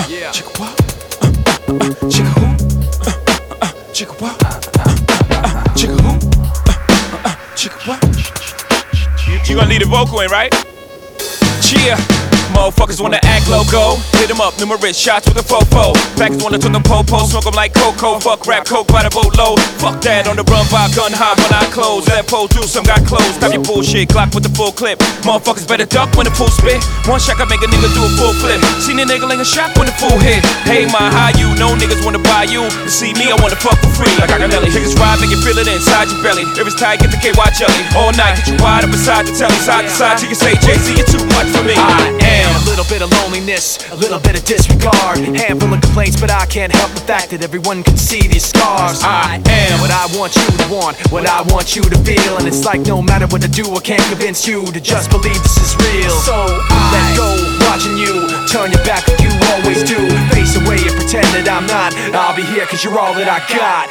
Chicka what? Chicka who? Chicka what? Chicka who? Chicka what? You gonna leave the vocal in, right? Cheer. Motherfuckers wanna act loco. Hit them up, numerous shots with a fofo. Packers wanna turn them po-po, smoke them like cocoa. Fuck rap, coke by the boatload. Fuck that, on the run by gun high when I close. That pole do some got closed. Stop your bullshit, Glock with the full clip. Motherfuckers better duck when the full spit. One shot can make a nigga do a full flip. Seen a nigga ling a shot when the full hit. Hey, my how you? No niggas wanna buy you. To see me, I wanna fuck for free. Like Gaganelli. Niggas ride, make you feel it inside your belly. If it's tight, get the KY jelly. All night, get you wide up beside the telly. Side to side, till you say, Jay-Z, you're too much for me. I am a little bit of loneliness, a little bit of disregard. Handful of complaints, but I can't help the fact that everyone can see these scars. I am what I want you to want, what I want you to feel. And it's like no matter what I do, I can't convince you to just believe this is real. So I let go, watching you turn your back like you always do. Face away and pretend that I'm not. I'll be here cause you're all that I got.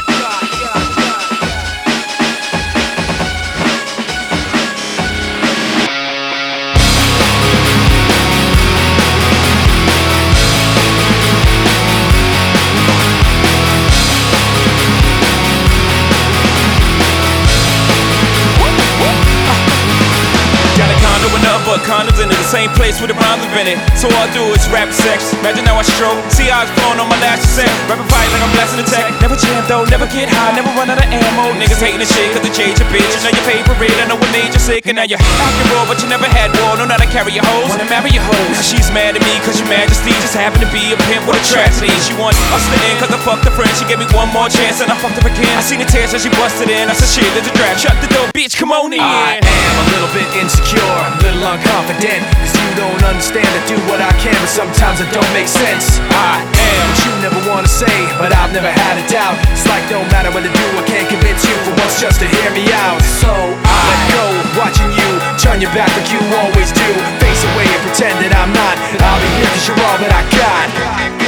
But condoms in the same place where the rhymes invented. So all I do is rap sex. Imagine how I stroke. See how it's blowing on my last set. Rapping fight like I'm blasting the tech. Never jam though, never get high, never run out of ammo. Niggas hating the shit cause they change your bitch. You know your favorite, I know what made you sick. And now you're acting raw, but you never had war. Know how to carry your hoes, wanna marry your hoes. Now she's mad at me cause your majesty just happened to be a pimp with a tragedy. She want us to end cause I fucked her friend. She gave me one more chance and I fucked her again. I seen the tears so she busted in. I said shit, there's a draft. Shut the door, bitch, come on in. I am a little bit insecure, a little unconfident. Cause you don't understand, I do what I can, but sometimes it don't make sense. I am what you never wanna say, but I've never had a doubt. It's like no matter what I do, I can't convince you for once just to hear me out. So I let go, watching you turn your back like you always do. Face away and pretend that I'm not. I'll be here cause you're all that I got.